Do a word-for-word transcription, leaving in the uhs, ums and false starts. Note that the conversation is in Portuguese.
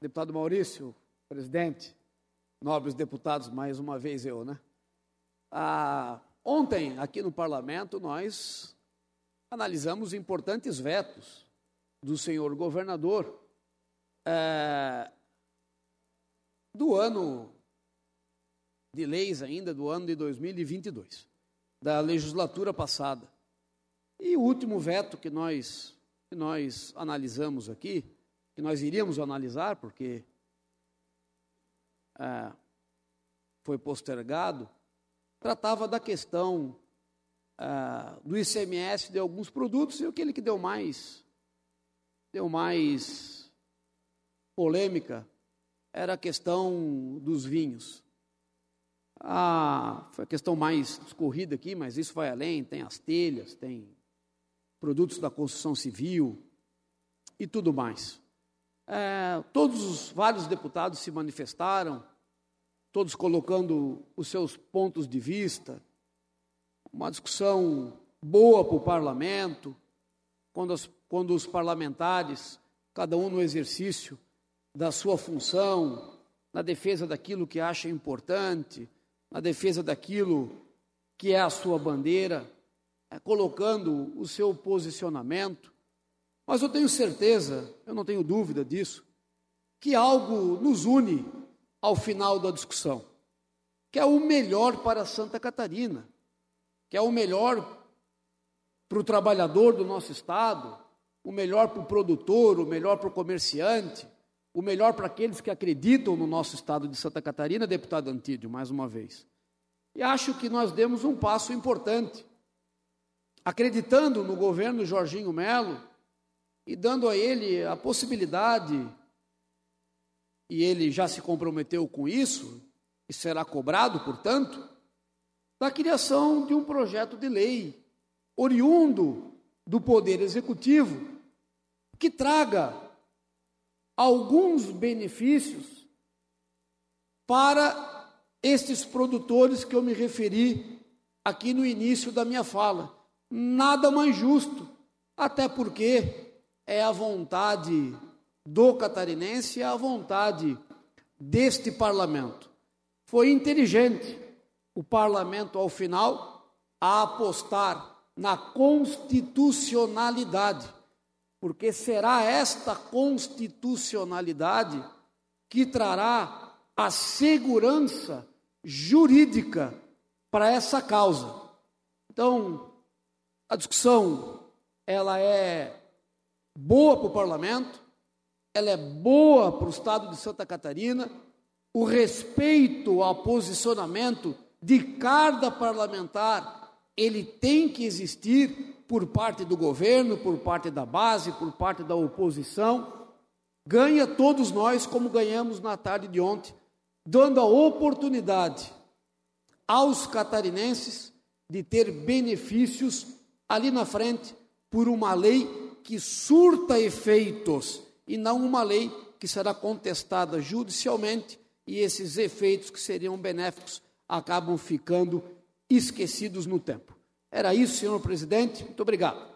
Deputado Maurício, presidente, nobres deputados, mais uma vez eu, né? Ah, ontem, aqui no Parlamento, nós analisamos importantes vetos do senhor governador é, do ano de leis ainda, do ano de dois mil e vinte e dois, da legislatura passada. E o último veto que nós, que nós analisamos aqui, que nós iríamos analisar, porque é, foi postergado, tratava da questão é, do I C M S de alguns produtos, e aquele que deu mais, deu mais polêmica era a questão dos vinhos. Ah, foi a questão mais discorrida aqui, mas isso vai além, tem as telhas, tem produtos da construção civil e tudo mais. É, todos os vários deputados se manifestaram, todos colocando os seus pontos de vista, uma discussão boa para o parlamento, quando, as, quando os parlamentares, cada um no exercício da sua função, na defesa daquilo que acha importante, na defesa daquilo que é a sua bandeira, é, colocando o seu posicionamento. Mas eu tenho certeza, eu não tenho dúvida disso, que algo nos une ao final da discussão, que é o melhor para Santa Catarina, que é o melhor para o trabalhador do nosso estado, o melhor para o produtor, o melhor para o comerciante, o melhor para aqueles que acreditam no nosso estado de Santa Catarina, deputado Antídio, mais uma vez. E acho que nós demos um passo importante, acreditando no governo Jorginho Melo, e dando a ele a possibilidade, e ele já se comprometeu com isso, e será cobrado, portanto, da criação de um projeto de lei oriundo do Poder Executivo, que traga alguns benefícios para estes produtores que eu me referi aqui no início da minha fala. Nada mais justo, até porque é a vontade do catarinense, é a vontade deste parlamento. Foi inteligente o parlamento, ao final, a apostar na constitucionalidade, porque será esta constitucionalidade que trará a segurança jurídica para essa causa. Então, a discussão, ela é boa para o parlamento, ela é boa para o estado de Santa Catarina, o respeito ao posicionamento de cada parlamentar, ele tem que existir por parte do governo, por parte da base, por parte da oposição, ganha todos nós como ganhamos na tarde de ontem, dando a oportunidade aos catarinenses de ter benefícios ali na frente por uma lei que surta efeitos e não uma lei que será contestada judicialmente e esses efeitos que seriam benéficos acabam ficando esquecidos no tempo. Era isso, senhor presidente. Muito obrigado.